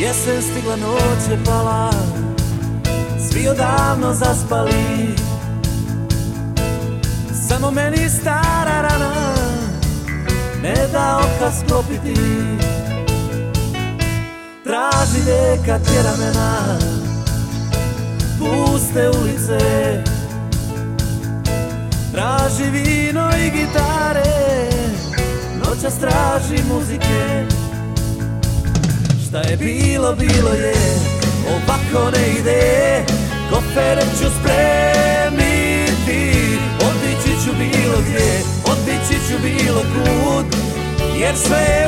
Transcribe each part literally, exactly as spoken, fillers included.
Jesen stigla, noć je pala, svi odavno zaspali, samo meni stara rana ne da oka sklopiti. Traži deka, tjera me na puste ulice, traži vino i gitare, noćas traži muzike. Šta je bilo, bilo je, ovako ne ide, kofere ću spremiti, otići ću bilo gdje, otići ću bilo kud, jer sve je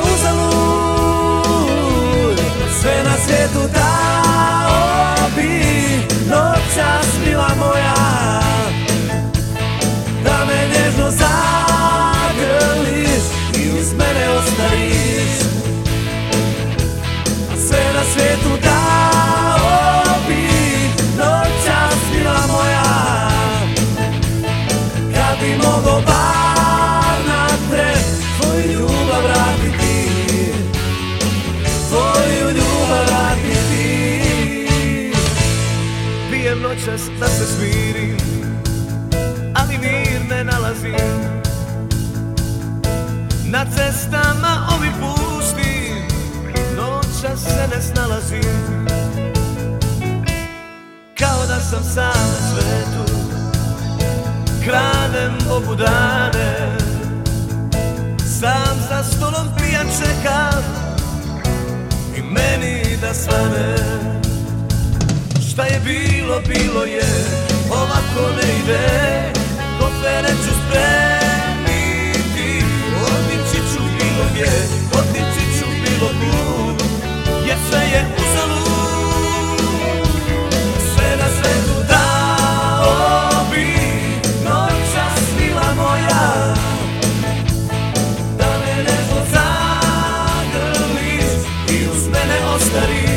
uzalud, sve na svijetu dao bi, noćas mila moja, da me nježno zagrliš i uz mene ostariš. Sve na svijetu dao bi, noćas mila moja, kad bi mogo bar na tren tvoju ljubav vratiti, tvoju ljubav vratiti. Pijem noćas da se smirim, ali mir ne nalazim. Na cestama ovim pustim, noćas se ne snalazim. Kao da sam sam na svetu, kradem ovu dane, sam za stolom pijan čekam i meni da svane. Šta je bilo, bilo je, ovako ne ide, kofere ću spremiti, otići ću bilo gdje, otići ću bilo kud, jer sve je uzalud, sve na svetu dao bi, noćas mila moja, da me nežno zagrliš i uz mene ostariš.